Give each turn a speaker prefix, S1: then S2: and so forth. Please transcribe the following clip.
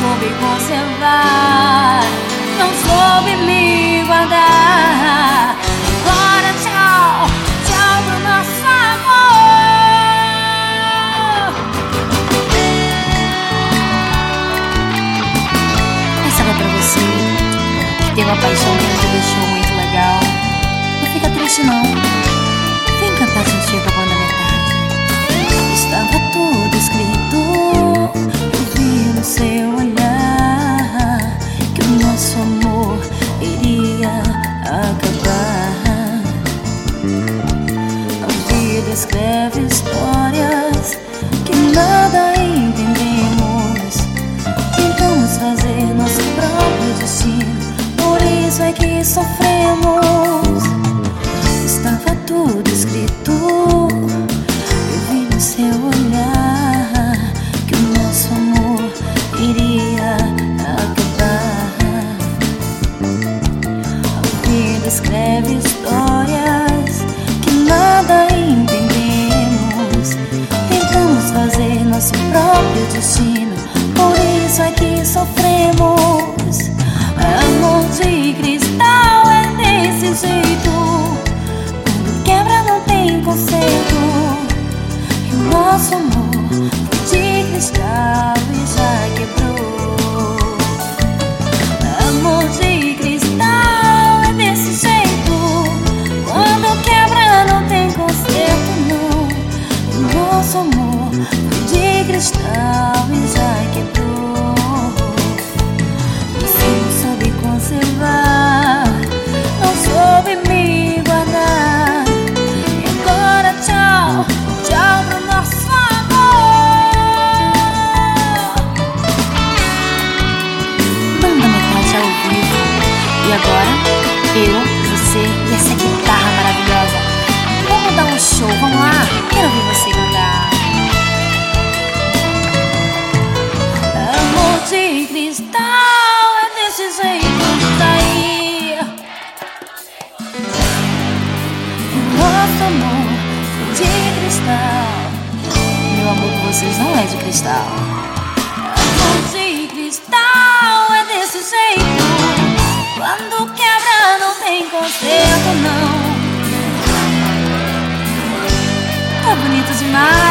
S1: soube conservar, não soube me guardar. Agora tchau, tchau pro nosso amor. Essa vai pra você que teve uma paixão que não te deixou muito legal. Não fica triste não, vem cantar contigo a banda metade. Estava tudo escrito, eu vi no seu olhar que o nosso amor iria acabar. A vida escreve histórias que nada entendemos. Tentamos fazer nosso próprio destino, por isso é que sofremos. Estava tudo escrito, eu vi no seu olhar que o nosso amor iria acabar. A vida escreve histórias que nada entendemos. Tentamos fazer nosso próprio destino, por isso é que sofremos. Amor de cristal é desse jeito, quando quebra não tem conserto. E o nosso amor foi de cristal e já quebrou. Amor de cristal é desse jeito, quando quebra não tem conserto não. E o nosso amor foi de cristal e já quebrou. Você não soube conservar, não soube me guardar. E agora tchau, tchau pro nosso amor. Banda metade ao vivo. E agora, eu, você e essa guitarra maravilhosa. Vamos dar um show, vamos lá? Quero ouvir você cantar. Amor de cristal é desse jeito daí. O nosso amor é de cristal. Meu amor por vocês não é de cristal. Amor de cristal é desse jeito, quando quebra não tem conserto não. Tá bonito demais.